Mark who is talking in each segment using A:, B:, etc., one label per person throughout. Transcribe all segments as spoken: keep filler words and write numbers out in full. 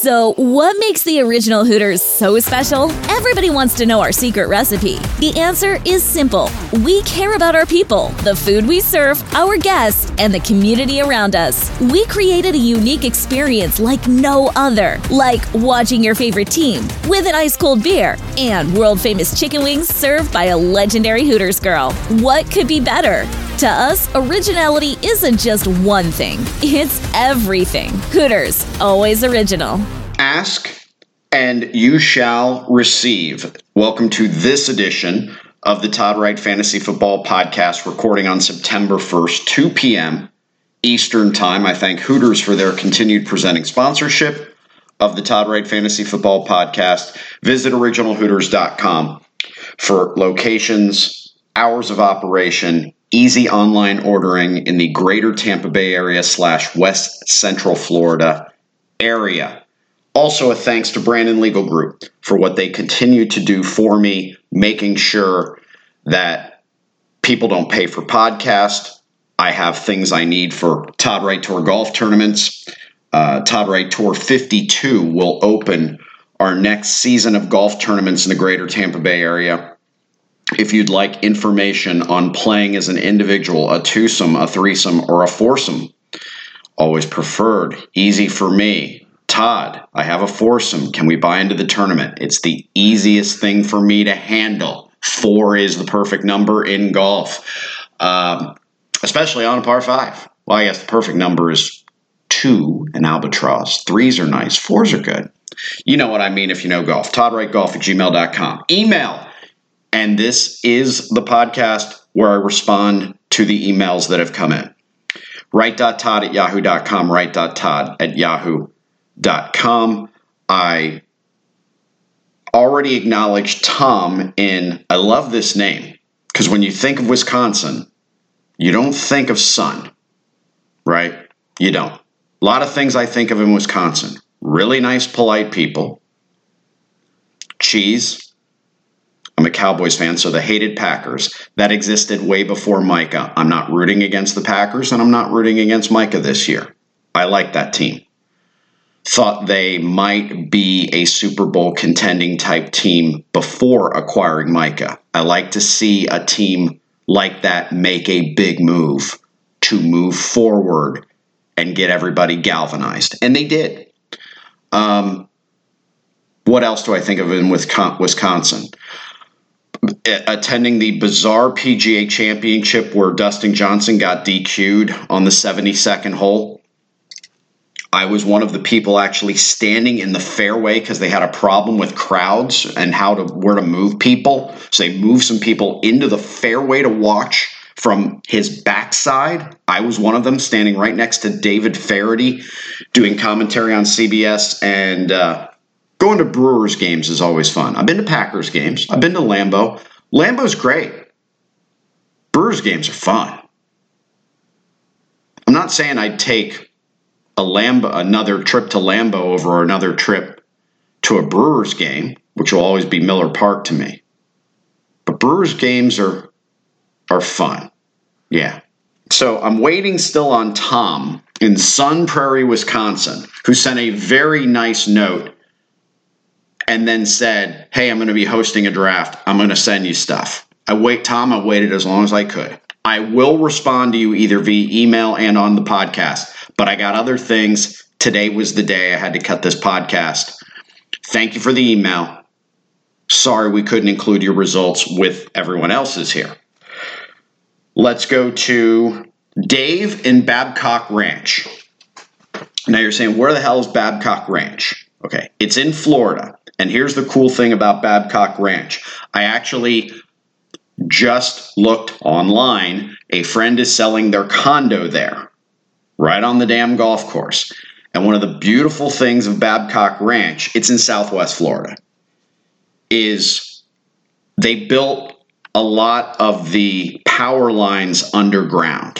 A: So, what makes the original Hooters so special? Everybody wants to know our secret recipe. The answer is simple. We care about our people, the food we serve, our guests, and the community around us. We created a unique experience like no other, like watching your favorite team with an ice-cold beer and world-famous chicken wings served by a legendary Hooters girl. What could be better? To us, originality isn't just one thing. It's everything. Hooters, always original.
B: Ask and you shall receive. Welcome to this edition of the Todd Wright Fantasy Football Podcast, recording on September first, two p.m. Eastern Time. I thank Hooters for their continued presenting sponsorship of the Todd Wright Fantasy Football Podcast. Visit original hooters dot com for locations, hours of operation, easy online ordering in the greater Tampa Bay area slash West Central Florida area. Also, a thanks to Brandon Legal Group for what they continue to do for me, making sure that people don't pay for podcasts. I have things I need for Todd Wright Tour golf tournaments. Uh, Todd Wright Tour fifty-two will open our next season of golf tournaments in the greater Tampa Bay area. If you'd like information on playing as an individual, a twosome, a threesome, or a foursome, always preferred, easy for me. Todd, I have a foursome. Can we buy into the tournament? It's the easiest thing for me to handle. Four is the perfect number in golf, um, especially on a par five. Well, I guess the perfect number is two, an albatross. Threes are nice. Fours are good. You know what I mean if you know golf. Todd Wright Golf at gmail dot com. Email. And this is the podcast where I respond to the emails that have come in. wright dot todd at yahoo dot com, wright dot todd at yahoo dot com. I already acknowledged Tom in, I love this name, because when you think of Wisconsin, you don't think of sun, right? You don't. A lot of things I think of in Wisconsin. Really nice, polite people. Cheese. I'm a Cowboys fan, so the hated Packers. That existed way before Micah. I'm not rooting against the Packers, and I'm not rooting against Micah this year. I like that team. Thought they might be a Super Bowl contending type team before acquiring Micah. I like to see a team like that make a big move to move forward and get everybody galvanized. And they did. Um, what else do I think of in Wisconsin? Attending the bizarre P G A Championship where Dustin Johnson got D Q'd on the seventy-second hole. I was one of the people actually standing in the fairway because they had a problem with crowds and how to where to move people. So they moved some people into the fairway to watch from his backside. I was one of them standing right next to David Feherty doing commentary on C B S, and uh, going to Brewers games is always fun. I've been to Packers games. I've been to Lambeau. Lambeau's great. Brewers games are fun. I'm not saying I'd take a Lambeau, another trip to Lambeau over another trip to a Brewers game, which will always be Miller Park to me. But Brewers games are are fun. Yeah. So I'm waiting still on Tom in Sun Prairie, Wisconsin, who sent a very nice note and then said, hey, I'm going to be hosting a draft. I'm going to send you stuff. I wait, Tom, I waited as long as I could. I will respond to you either via email and on the podcast, but I got other things. Today was the day I had to cut this podcast. Thank you for the email. Sorry we couldn't include your results with everyone else's here. Let's go to Dave in Babcock Ranch. Now you're saying, where the hell is Babcock Ranch? Okay, it's in Florida. And here's the cool thing about Babcock Ranch. I actually just looked online. A friend is selling their condo there, right on the damn golf course. And one of the beautiful things of Babcock Ranch, it's in Southwest Florida, is they built a lot of the power lines underground.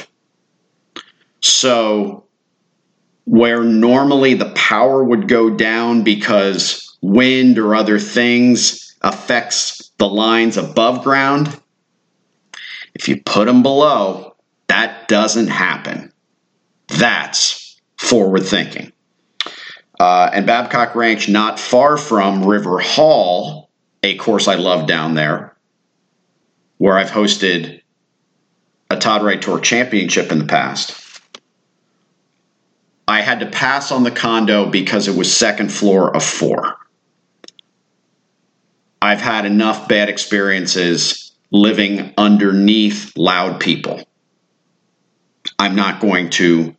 B: So where normally the power would go down because wind or other things affects the lines above ground, if you put them below, that doesn't happen. That's forward thinking. Uh, and Babcock Ranch, not far from River Hall, a course I love down there, where I've hosted a Todd Wright Tour Championship in the past. I had to pass on the condo because it was second floor of four. I've had enough bad experiences living underneath loud people. I'm not going to,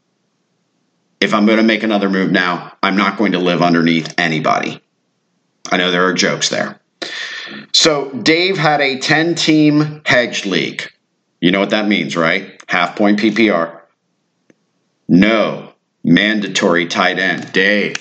B: if I'm going to make another move now, I'm not going to live underneath anybody. I know there are jokes there. So Dave had a ten-team hedged league. You know what that means, right? Half point P P R. No mandatory tight end. Dave.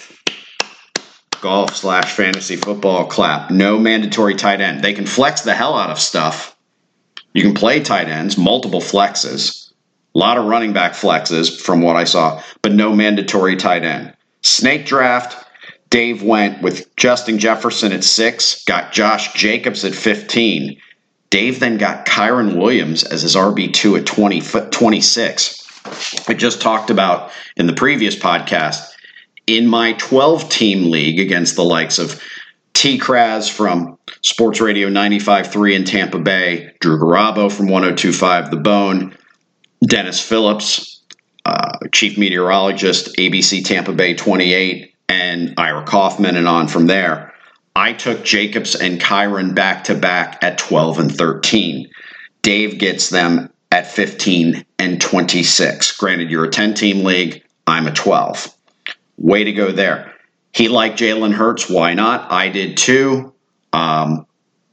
B: Golf slash fantasy football clap. No mandatory tight end. They can flex the hell out of stuff. You can play tight ends, multiple flexes. A lot of running back flexes from what I saw, but no mandatory tight end. Snake draft. Dave went with Justin Jefferson at six, got Josh Jacobs at fifteen. Dave then got Kyron Williams as his R B two at twenty, twenty-six. I just talked about in the previous podcast, in my twelve-team league against the likes of T. Kraz from Sports Radio ninety-five point three in Tampa Bay, Drew Garabo from one oh two point five The Bone, Dennis Phillips, uh, chief meteorologist, A B C Tampa Bay twenty-eight, and Ira Kaufman, and on from there. I took Jacobs and Kyron back-to-back at twelve and thirteen. Dave gets them at fifteen and twenty-six. Granted, you're a ten-team league. I'm a twelve. Way to go there. He liked Jalen Hurts. Why not? I did too. Um,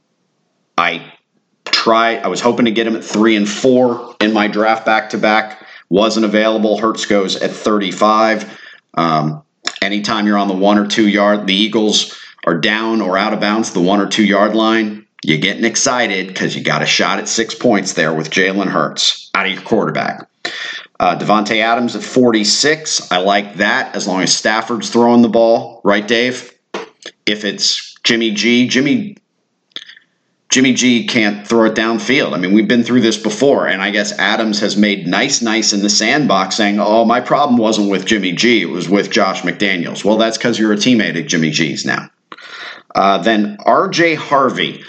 B: I tried. I was hoping to get him at three and four in my draft back-to-back. Wasn't available. Hurts goes at thirty-five. Um, anytime you're on the one or two yard, the Eagles are down or out of bounds, the one or two yard line, you're getting excited because you got a shot at six points there with Jalen Hurts out of your quarterback. Uh, Devontae Adams at forty-six. I like that as long as Stafford's throwing the ball. Right, Dave? If it's Jimmy G, Jimmy Jimmy G can't throw it downfield. I mean, we've been through this before, and I guess Adams has made nice, nice in the sandbox saying, oh, my problem wasn't with Jimmy G. It was with Josh McDaniels. Well, that's because you're a teammate at Jimmy G's now. Uh, then R J Harvey.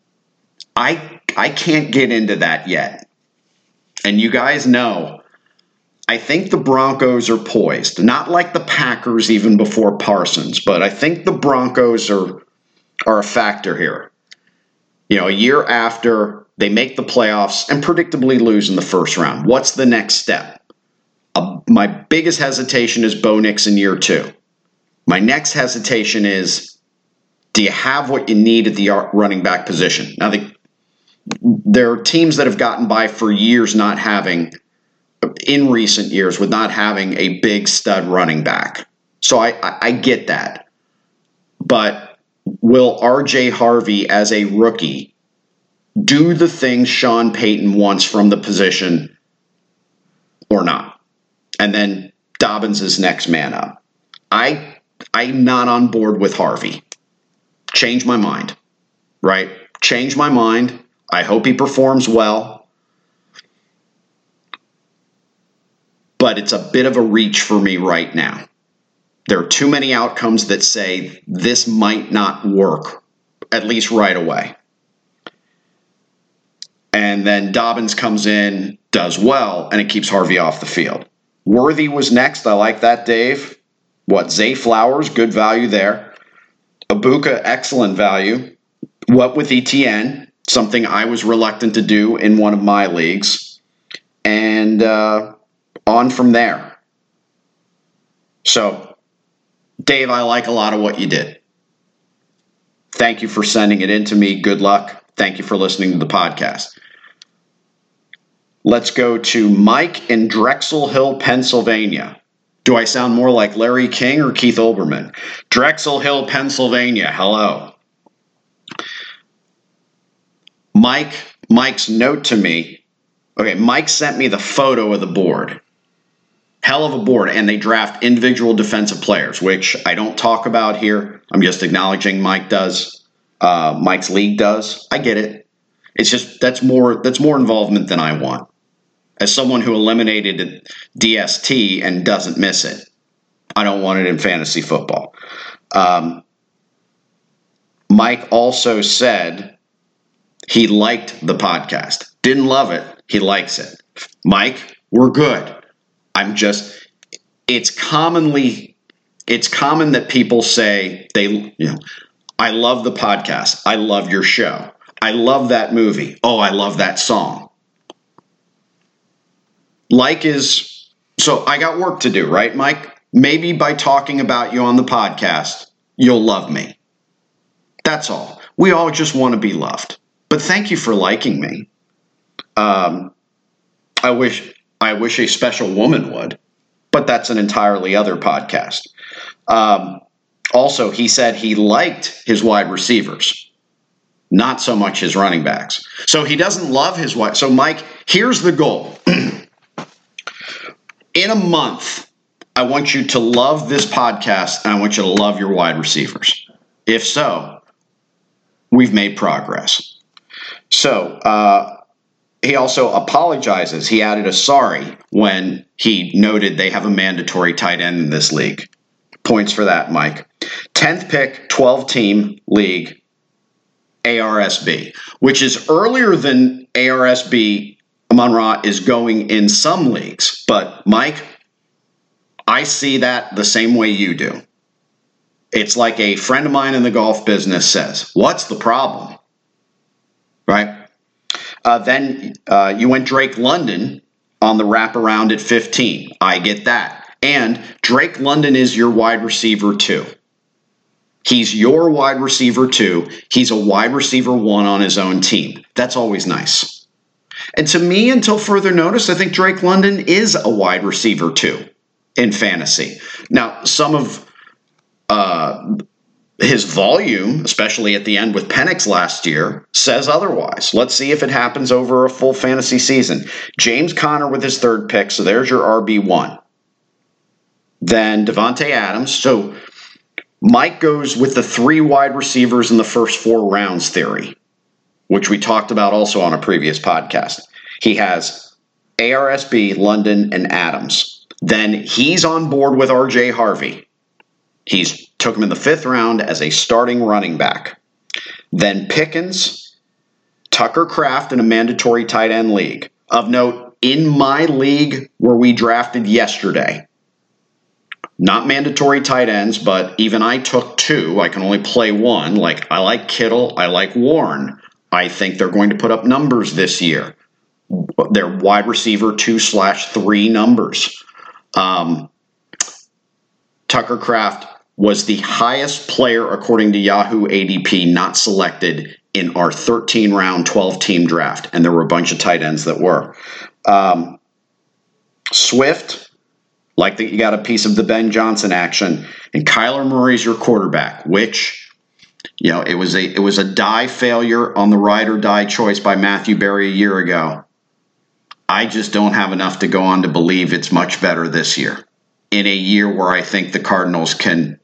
B: I I can't get into that yet. And you guys know, I think the Broncos are poised. Not like the Packers even before Parsons, but I think the Broncos are are a factor here. You know, a year after they make the playoffs and predictably lose in the first round. What's the next step? Uh, my biggest hesitation is Bo Nix in year two. My next hesitation is, do you have what you need at the running back position? Now, the, there are teams that have gotten by for years not having, in recent years, with not having a big stud running back. So I, I, I get that. But will R J Harvey, as a rookie, do the things Sean Payton wants from the position or not? And then Dobbins is next man up. I, I'm not on board with Harvey. Change my mind, right? Change my mind. I hope he performs well. But it's a bit of a reach for me right now. There are too many outcomes that say this might not work, at least right away. And then Dobbins comes in, does well, and it keeps Harvey off the field. Worthy was next. I like that, Dave. What, Zay Flowers, good value there. Ibuka, excellent value. What with E T N, something I was reluctant to do in one of my leagues. And uh, on from there. So, Dave, I like a lot of what you did. Thank you for sending it in to me. Good luck. Thank you for listening to the podcast. Let's go to Mike in Drexel Hill, Pennsylvania. Do I sound more like Larry King or Keith Olbermann? Drexel Hill, Pennsylvania. Hello. Mike, Mike's note to me. Okay, Mike sent me the photo of the board. Hell of a board, and they draft individual defensive players, which I don't talk about here. I'm just acknowledging Mike does. Uh, Mike's league does. I get it. It's just that's more that's more involvement than I want. As someone who eliminated D S T and doesn't miss it, I don't want it in fantasy football. Um, Mike also said he liked the podcast. Didn't love it. He likes it. Mike, we're good. I'm just, it's commonly, it's common that people say they, you know, I love the podcast. I love your show. I love that movie. Oh, I love that song. Like is, so I got work to do, right, Mike? Maybe by talking about you on the podcast, you'll love me. That's all. We all just want to be loved. But thank you for liking me. Um, I wish I wish a special woman would, but that's an entirely other podcast. Um, also, he said he liked his wide receivers, not so much his running backs. So he doesn't love his wide. So, Mike, here's the goal. In a month, I want you to love this podcast, and I want you to love your wide receivers. If so, we've made progress. So, uh, he also apologizes. He added a sorry when he noted they have a mandatory tight end in this league. Points for that, Mike. tenth pick, twelve-team league, A R S B, which is earlier than A R S B Amon-Ra is going in some leagues. But, Mike, I see that the same way you do. It's like a friend of mine in the golf business says, what's the problem? Right? Uh, then uh, you went Drake London on the wraparound at fifteen. I get that. And Drake London is your wide receiver too. He's your wide receiver too. He's a wide receiver one on his own team. That's always nice. And to me, until further notice, I think Drake London is a wide receiver two in fantasy. Now, some of uh, his volume, especially at the end with Penix last year, says otherwise. Let's see if it happens over a full fantasy season. James Conner with his third pick, so there's your R B one. Then Devontae Adams. So Mike goes with the three wide receivers in the first four rounds theory, which we talked about also on a previous podcast. He has A R S B, London, and Adams. Then he's on board with R J Harvey. He's took him in the fifth round as a starting running back. Then Pickens, Tucker Kraft in a mandatory tight end league. Of note, in my league where we drafted yesterday, not mandatory tight ends, but even I took two. I can only play one. Like, I like Kittle. I like Warren. I think they're going to put up numbers this year. They're wide receiver two slash three numbers. Um, Tucker Kraft was the highest player according to Yahoo A D P not selected in our thirteen round, twelve team draft. And there were a bunch of tight ends that were. Um, Swift, like that you got a piece of the Ben Johnson action. And Kyler Murray's your quarterback, which, you know, it was a it was a die failure on the ride or die choice by Matthew Berry a year ago. I just don't have enough to go on to believe it's much better this year. In a year where I think the Cardinals can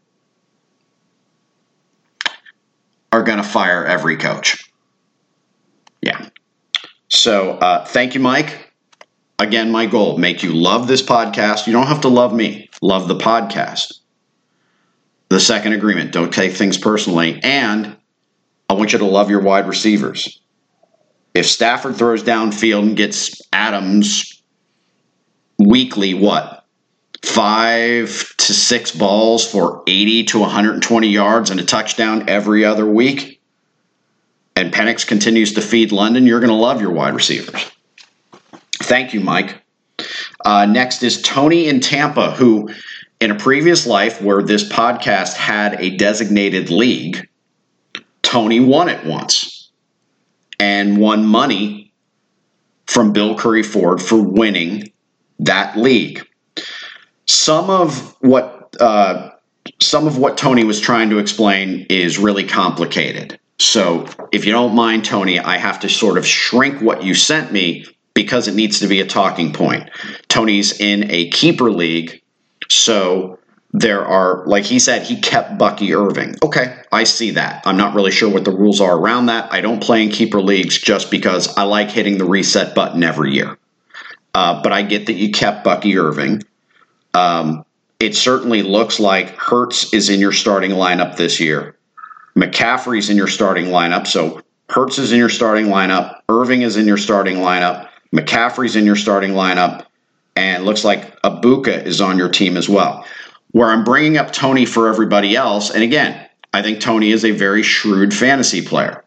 B: are going to fire every coach. Yeah. So uh, thank you, Mike. Again, my goal, make you love this podcast. You don't have to love me. Love the podcast. The second agreement, don't take things personally. And I want you to love your wide receivers. If Stafford throws downfield and gets Adams weekly, what? Five to six balls for eighty to one hundred twenty yards and a touchdown every other week, and Penix continues to feed London, you're going to love your wide receivers. Thank you, Mike. Uh, next is Tony in Tampa, who in a previous life where this podcast had a designated league, Tony won it once and won money from Bill Curry Ford for winning that league. Some of what uh, some of what Tony was trying to explain is really complicated. So if you don't mind, Tony, I have to sort of shrink what you sent me because it needs to be a talking point. Tony's in a keeper league, so there are, like he said, he kept Bucky Irving. Okay, I see that. I'm not really sure what the rules are around that. I don't play in keeper leagues just because I like hitting the reset button every year. Uh, but I get that you kept Bucky Irving. Um, it certainly looks like Hurts is in your starting lineup this year. McCaffrey's in your starting lineup. So Hurts is in your starting lineup. Irving is in your starting lineup. McCaffrey's in your starting lineup. And looks like Ibuka is on your team as well. Where I'm bringing up Tony for everybody else, and again, I think Tony is a very shrewd fantasy player.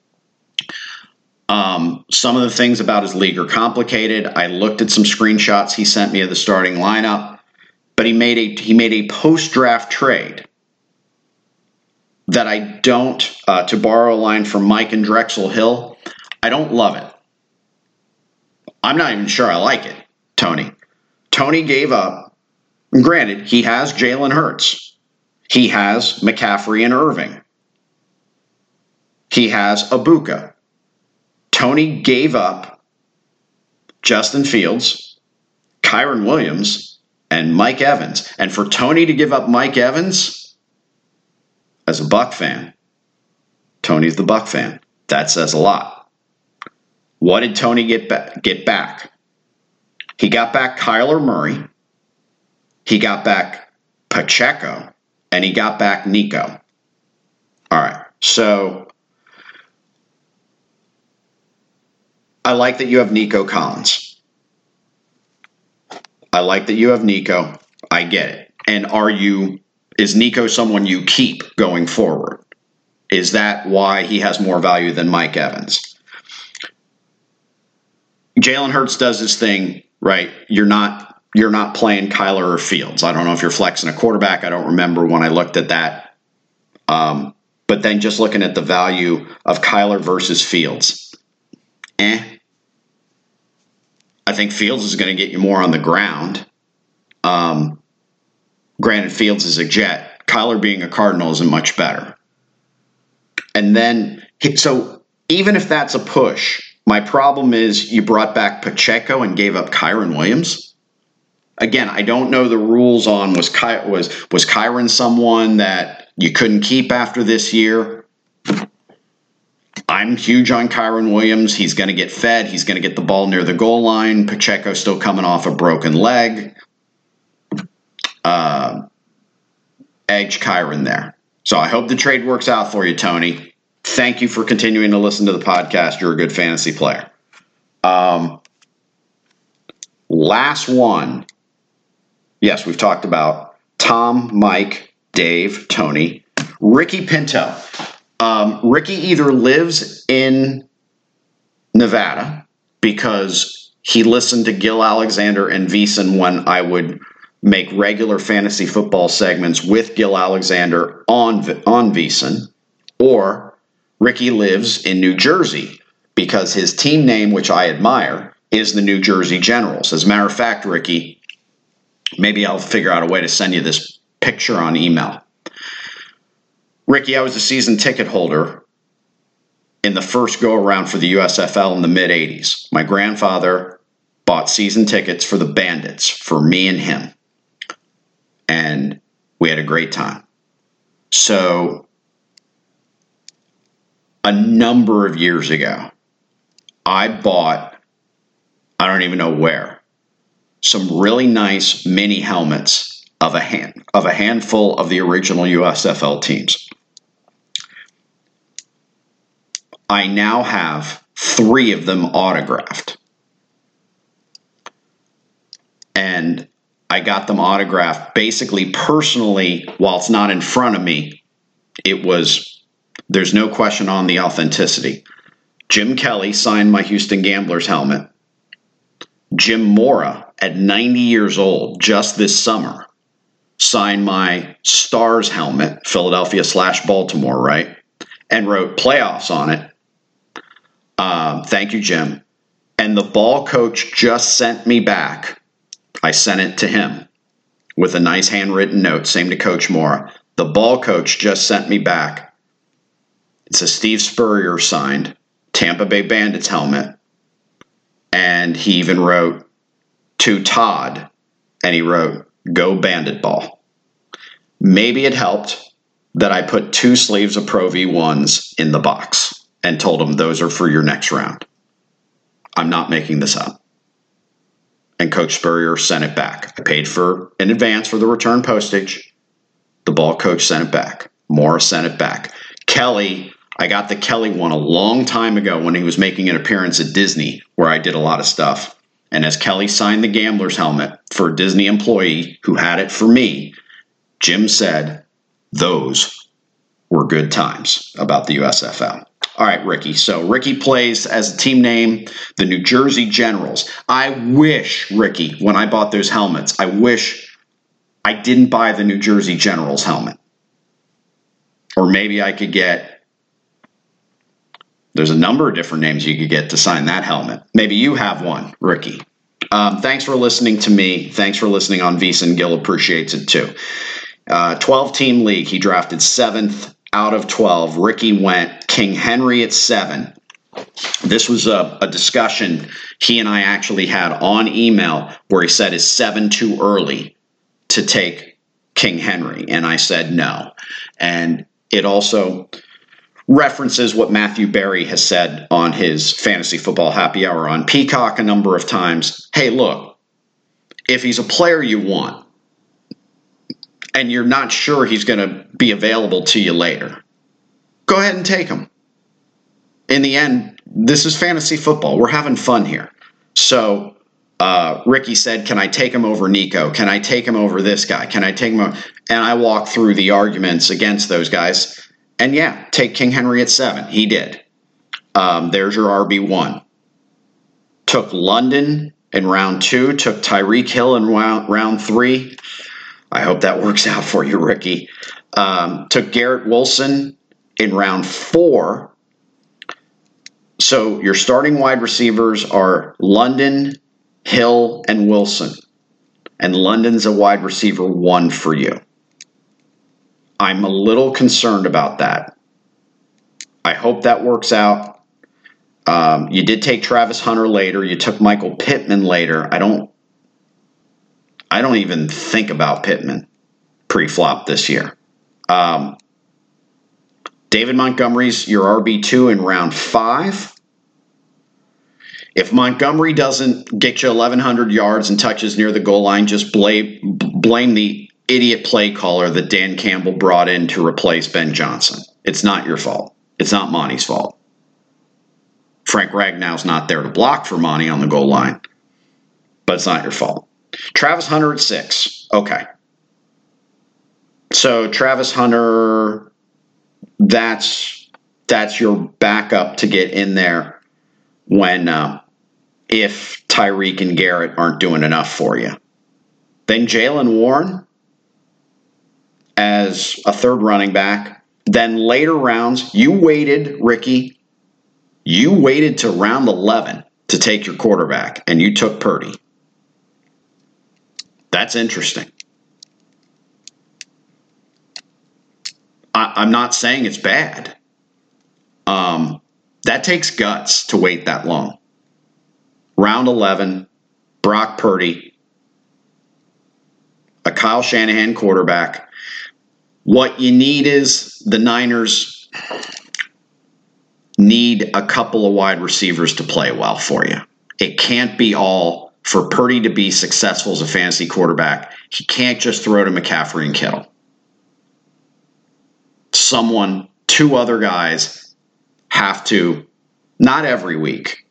B: Um, some of the things about his league are complicated. I looked at some screenshots he sent me of the starting lineup, but he made a he made a post-draft trade that I don't, uh, to borrow a line from Mike and Drexel Hill, I don't love it. I'm not even sure I like it, Tony. Tony gave up, and granted, he has Jalen Hurts. He has McCaffrey and Irving. He has Ibuka. Tony gave up Justin Fields, Kyren Williams, and Mike Evans. And for Tony to give up Mike Evans, as a Buck fan, Tony's the Buck fan. That says a lot. What did Tony get back? Get back? He got back Kyler Murray. He got back Pacheco. And he got back Nico. All right. So I like that you have Nico Collins. I like that you have Nico. I get it. And are you, is Nico someone you keep going forward? Is that why he has more value than Mike Evans? Jalen Hurts does his thing, right? You're not, you're not playing Kyler or Fields. I don't know if you're flexing a quarterback. I don't remember when I looked at that. Um, but then just looking at the value of Kyler versus Fields. Eh. I think Fields is going to get you more on the ground. Um, granted, Fields is a Jet. Kyler being a Cardinal isn't much better. And then, so even if that's a push, my problem is you brought back Pacheco and gave up Kyren Williams. Again, I don't know the rules on was Ky, was was Kyren someone that you couldn't keep after this year. I'm huge on Kyren Williams. He's going to get fed. He's going to get the ball near the goal line. Pacheco still coming off a broken leg. Uh, edge Kyren there. So I hope the trade works out for you, Tony. Thank you for continuing to listen to the podcast. You're a good fantasy player. Um, last one. Yes, we've talked about Tom, Mike, Dave, Tony, Ricky Pinto. Um, Ricky either lives in Nevada because he listened to Gil Alexander and VSiN when I would make regular fantasy football segments with Gil Alexander on, on VSiN, or Ricky lives in New Jersey because his team name, which I admire, is the New Jersey Generals. As a matter of fact, Ricky, maybe I'll figure out a way to send you this picture on email. Ricky, I was a season ticket holder in the first go-around for the U S F L in the mid-eighties. My grandfather bought season tickets for the Bandits for me and him, and we had a great time. So a number of years ago, I bought, I don't even know where, some really nice mini helmets of a hand of a handful of the original U S F L teams. I now have three of them autographed. And I got them autographed basically personally while it's not in front of me. It was, there's no question on the authenticity. Jim Kelly signed my Houston Gamblers helmet. Jim Mora, at ninety years old, just this summer, signed my Stars helmet, Philadelphia slash Baltimore, right? And wrote playoffs on it. Um, thank you, Jim. And the ball coach just sent me back. I sent it to him with a nice handwritten note, same to Coach Mora. The ball coach just sent me back. It's a Steve Spurrier signed Tampa Bay Bandits helmet. And he even wrote to Todd, and he wrote, "Go Bandit Ball." Maybe it helped that I put two sleeves of Pro V ones in the box and told him those are for your next round. I'm not making this up. and Coach Spurrier sent it back. I paid for in advance for the return postage. The ball coach sent it back. Morris sent it back. Kelly, I got the Kelly one a long time ago when he was making an appearance at Disney, where I did a lot of stuff. And as Kelly signed the gambler's helmet for a Disney employee who had it for me, Jim said those were good times about the U S F L. All right, Ricky. So Ricky plays as a team name, the New Jersey Generals. I wish, Ricky, when I bought those helmets, I wish I didn't buy the New Jersey Generals helmet. Or maybe I could get, there's a number of different names you could get to sign that helmet. Maybe you have one, Ricky. Um, thanks for listening to me. Thanks for listening on VSiN. Gil appreciates it too. Uh, twelve-team league. He drafted seventh out of twelve. Ricky went King Henry at seven. This was a, a discussion he and I actually had on email where he said, is seven too early to take King Henry? And I said no. And it also references what Matthew Berry has said on his Fantasy Football Happy Hour on Peacock a number of times. Hey, look, if he's a player you want and you're not sure he's going to be available to you later, go ahead and take him. In the end, this is fantasy football. We're having fun here. So uh, Ricky said, can I take him over Nico? Can I take him over this guy? Can I take him over? And I walked through the arguments against those guys. And yeah, take King Henry at seven. He did. Um, there's your R B one. Took London in round two. Took Tyreek Hill in round, round three. I hope that works out for you, Ricky. Um, took Garrett Wilson in round four. So your starting wide receivers are London, Hill, and Wilson. And London's a wide receiver one for you. I'm a little concerned about that. I hope that works out. Um, you did take Travis Hunter later. You took Michael Pittman later. I don't I don't even think about Pittman pre-flop this year. Um, David Montgomery's your R B two in round five. If Montgomery doesn't get you eleven hundred yards and touches near the goal line, just blame, blame the idiot play caller that Dan Campbell brought in to replace Ben Johnson. It's not your fault. It's not Monty's fault. Frank Ragnow's not there to block for Monty on the goal line, but it's not your fault. Travis Hunter at six. Okay. So Travis Hunter, that's that's your backup to get in there when uh, if Tyreek and Garrett aren't doing enough for you. Then Jaylen Warren as a third running back. Then later rounds, you waited, Ricky, you waited to round eleven to take your quarterback, and you took Purdy. That's interesting. I, I'm not saying it's bad. Um, that takes guts to wait that long. Round eleven, Brock Purdy, a Kyle Shanahan quarterback. What you need is the Niners need a couple of wide receivers to play well for you. It can't be all for Purdy to be successful as a fantasy quarterback. He can't just throw to McCaffrey and Kittle. Someone, two other guys have to, not every week,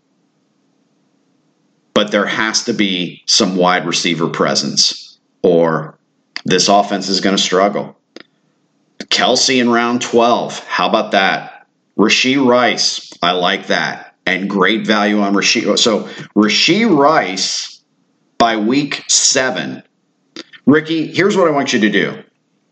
B: but there has to be some wide receiver presence or this offense is going to struggle. Kelsey in round twelve. How about that? Rashee Rice. I like that. And great value on Rashee. So Rashee Rice by week seven. Ricky, here's what I want you to do.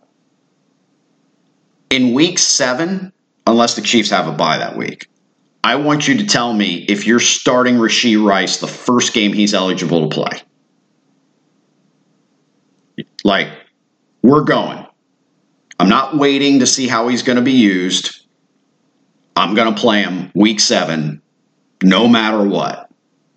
B: In week seven, unless the Chiefs have a bye that week, I want you to tell me if you're starting Rashee Rice the first game he's eligible to play. Like, we're going. I'm not waiting to see how he's going to be used. I'm going to play him week seven, no matter what,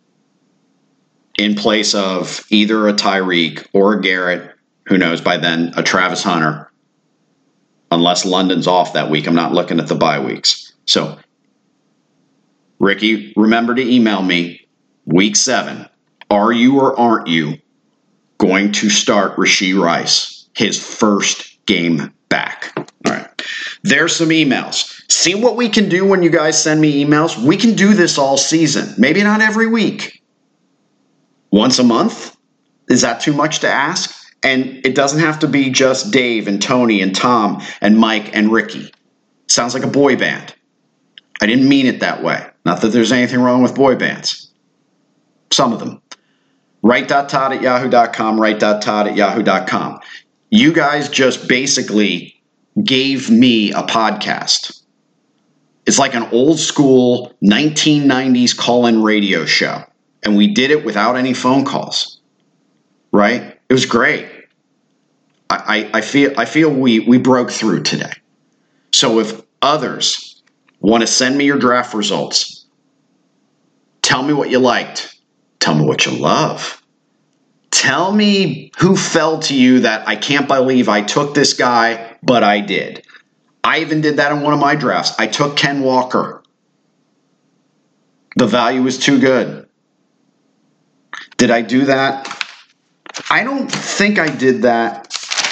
B: in place of either a Tyreek or a Garrett, who knows by then, a Travis Hunter. Unless London's off that week, I'm not looking at the bye weeks. So, Ricky, remember to email me week seven. Are you or aren't you going to start Rashee Rice, his first game back? All right. There's some emails. See what we can do when you guys send me emails? We can do this all season. Maybe not every week. Once a month? Is that too much to ask? And it doesn't have to be just Dave and Tony and Tom and Mike and Ricky. Sounds like a boy band. I didn't mean it that way. Not that there's anything wrong with boy bands. Some of them. Write.todd at yahoo dot com, write.todd at yahoo dot com. You guys just basically gave me a podcast. It's like an old school nineteen nineties call-in radio show. And we did it without any phone calls. Right? It was great. I, I, I feel I feel we, we broke through today. So if others want to send me your draft results, tell me what you liked. Tell me what you love. Tell me who fell to you that I can't believe I took this guy, but I did. I even did that in one of my drafts. I took Ken Walker. The value was too good. Did I do that? I don't think I did that.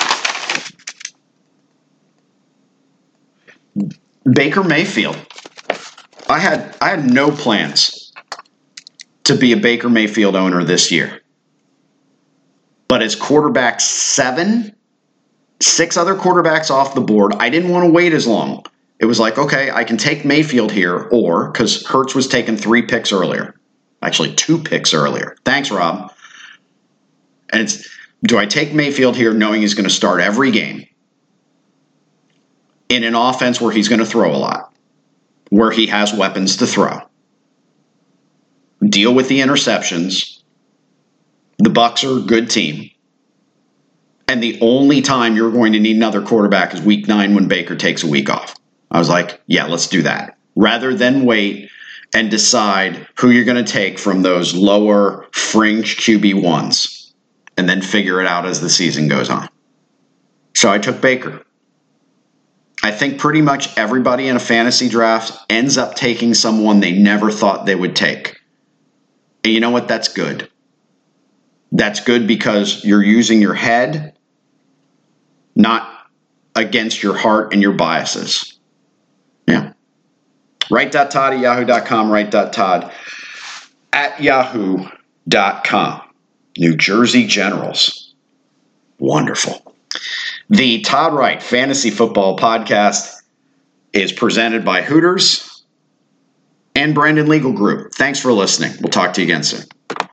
B: Baker Mayfield. I had I had no plans to be a Baker Mayfield owner this year. But as quarterback seven, six other quarterbacks off the board, I didn't want to wait as long. It was like, okay, I can take Mayfield here, or, because Hurts was taking three picks earlier. Actually, two picks earlier. Thanks, Rob. And it's, do I take Mayfield here knowing he's going to start every game in an offense where he's going to throw a lot, where he has weapons to throw? Deal with the interceptions. The Bucs are a good team. And the only time you're going to need another quarterback is week nine when Baker takes a week off. I was like, yeah, let's do that. Rather than wait and decide who you're going to take from those lower fringe Q B ones and then figure it out as the season goes on. So I took Baker. I think pretty much everybody in a fantasy draft ends up taking someone they never thought they would take. And you know what? That's good. That's good because you're using your head, not against your heart and your biases. Yeah. Write.todd at yahoo dot com, write.todd at yahoo dot com. New Jersey Generals. Wonderful. The Todd Wright Fantasy Football Podcast is presented by Hooters and Brandon Legal Group. Thanks for listening. We'll talk to you again soon.